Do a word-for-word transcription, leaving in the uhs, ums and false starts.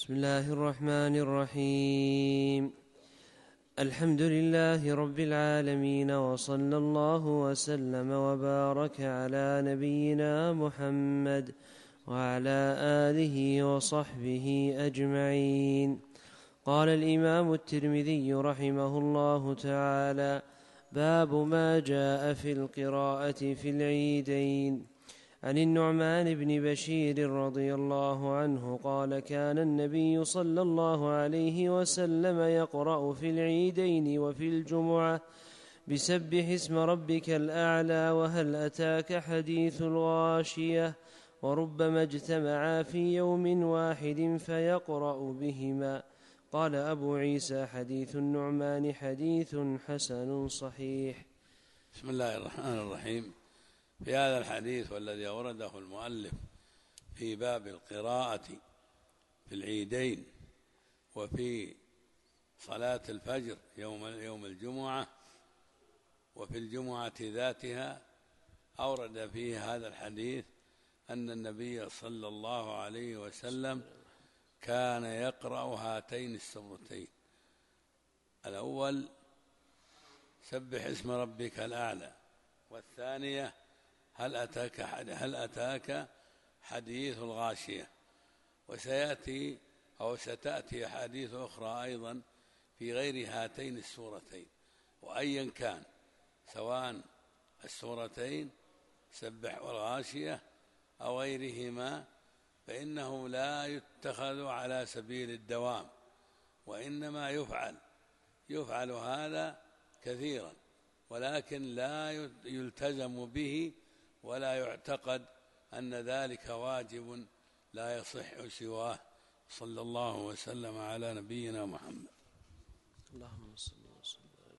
بسم الله الرحمن الرحيم. الحمد لله رب العالمين، وصلى الله وسلم وبارك على نبينا محمد وعلى آله وصحبه أجمعين. قال الإمام الترمذي رحمه الله تعالى: باب ما جاء في القراءة في العيدين. عن النعمان بن بشير رضي الله عنه قال: كان النبي صلى الله عليه وسلم يقرأ في العيدين وفي الجمعة بسبح اسم ربك الأعلى وهل أتاك حديث الغاشية، وربما اجتمعا في يوم واحد فيقرأ بهما. قال أبو عيسى: حديث النعمان حديث حسن صحيح. بسم الله الرحمن الرحيم. في هذا الحديث والذي أورده المؤلف في باب القراءة في العيدين وفي صلاة الفجر يوم يوم الجمعة وفي الجمعة ذاتها، أورد فيه هذا الحديث أن النبي صلى الله عليه وسلم كان يقرأ هاتين السورتين: الأول سبح اسم ربك الأعلى، والثانية هل أتاك هل أتاك حديث الغاشية. وسيأتي أو ستأتي أحاديث أخرى أيضا في غير هاتين السورتين، وأيا كان سواء السورتين سبح والغاشية أو غيرهما، فإنه لا يتخذ على سبيل الدوام، وإنما يفعل يفعل هذا كثيرا، ولكن لا يلتزم به ولا يعتقد أن ذلك واجب لا يصح سواه. صلى الله وسلم على نبينا محمد.